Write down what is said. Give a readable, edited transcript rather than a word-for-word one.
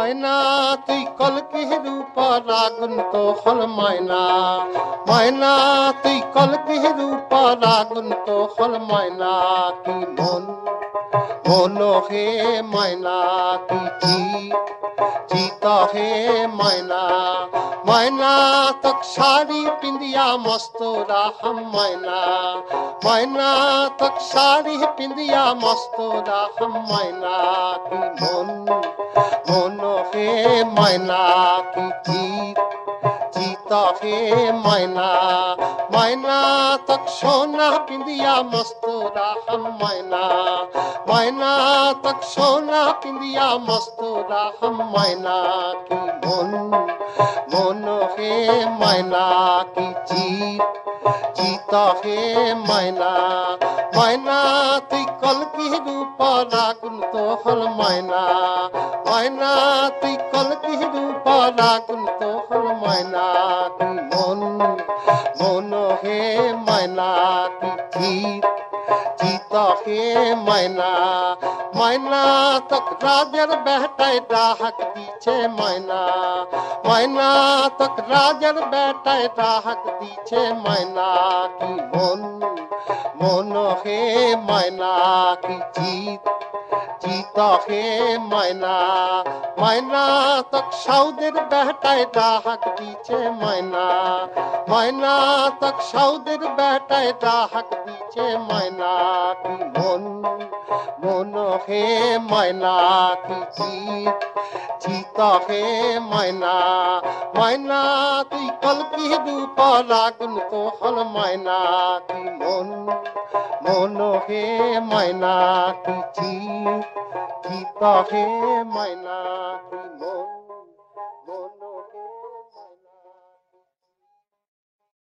ময়না তুই কলকি রূপ রাগুন তো হল ময়না ময়না তুই কলকি রূপ রাগুন তো হল ময়না কি মন মন হে ময়না কি চিত হে ময়না ময়না তক শাড়ি পিন্দিয়া মস্ত রাহম ময়না ময়না তক শাড়ি পিন্দিয়া মস্ত রাহম ময়না কি মন মন হে ময়না কি চিত হে ময়না ময়না তক সোনা পিন্দিয়া মস্ত রাহম ময়না ময়না তক সোনা পিন্দিয়া মস্ত রাহম ময়না কি মন মন হে ময়না কি চিত হে ময়না ময়না তুই কলকি রূপ রাগুন তো হল ময়না ময়না তুই কলকি রূপ রাগুন তো হল ময়না কি মন মন হে ময়না কি চিত হে ময়না ময়না তক রাজার বেটায় ডাক দিছে ময়না ময়না তক রাজার বেটায় ডাক দিছে ময়না কি মন মন হে ময়না কি চিত হে ময়না ময়না তক সৌদের বেটায় ডাক দিছে ময়না ময়না তক সৌদের বেটায় ডাক দিছে ময়না কি মন মন হে ময়না কি চিত হে ময়না ময়না তুই কলকি রূপ রাগুন তো হল ময়না কি মন মন হে ময়না কি চিত হে ময়না কি মন